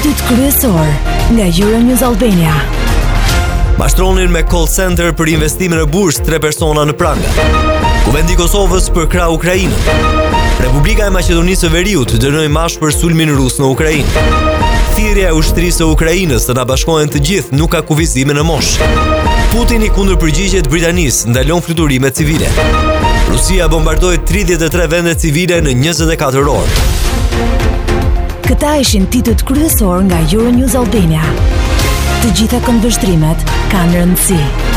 Titut kryesor nga Euronews Albania. Mashtronin me call center për investime në bursë 3 persona në Pranga. Kuvendi i Kosovës përkrah Ukrainën. Republika e Maqedonisë së Veriut dënoi mash për sulmin rus në Ukrainë. Thirrja e ushtrisë së Ukrainës të na bashkohen të gjithë nuk ka kufizime në moshë. Putin i kundërpërgjigjet Britanisë, ndalon fluturimet civile. Rusia bombardoi 33 vende civile në 24 orë. Këta ishin titut kryesor nga Euronews Albania. Të gjitha këndvështrimet kanë rëndësi.